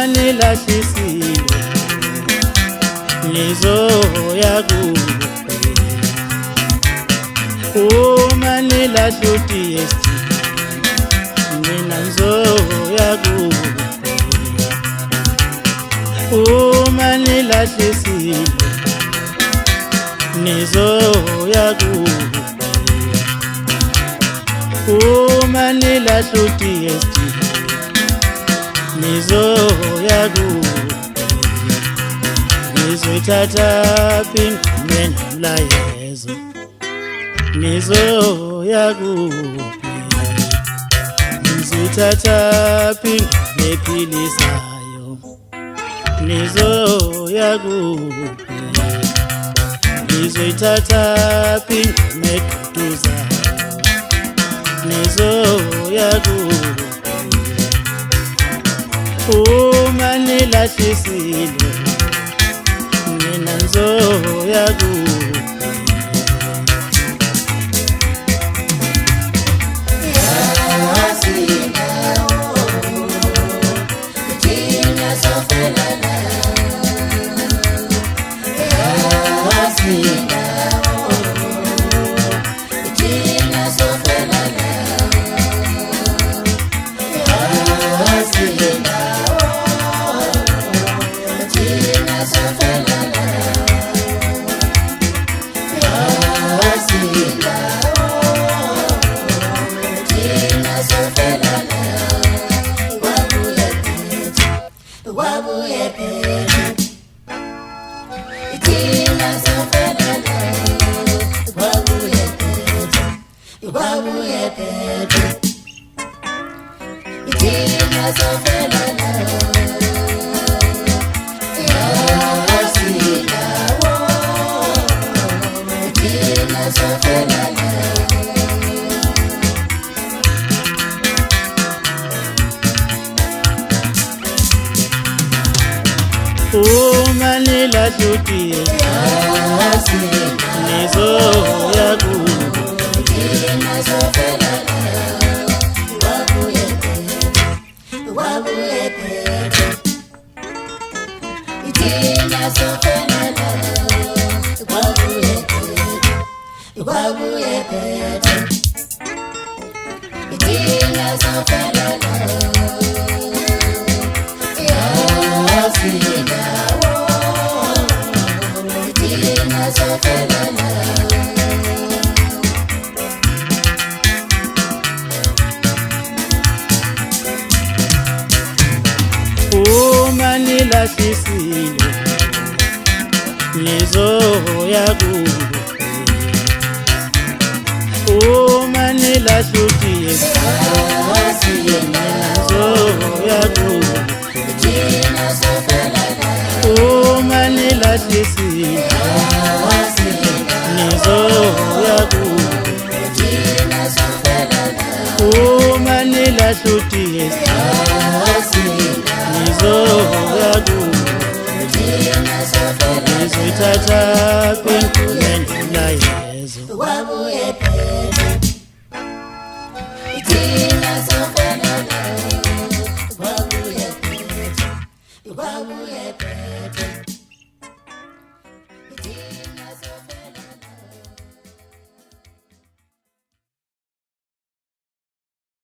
nilahlisile nizoya kuwe uma nilahlutiyesti mina ngizoya kuwe uma nilahlisile nizoya kuwe uma nilahlutiyesti nizoya kuwe nizoyithatha ingoma nomlayezo nizoya kuwe nizoyithatha ingoma ephilisayo nizoya kuwe nizoyithatha ingoma eduduzayo nizoya kuwe uma nilahlisile mina ngizoya kuwe uma nilahlutiyesti nizoya kuwe uma nilahlisile nizoya kuwe uma nilahlutiyesti nizoya kuwe uma nilahlisile nizoya kuwe uma nilahlutiyesti nizoya kuwe nizoyithatha ingoma nomlayezo Wabuye pete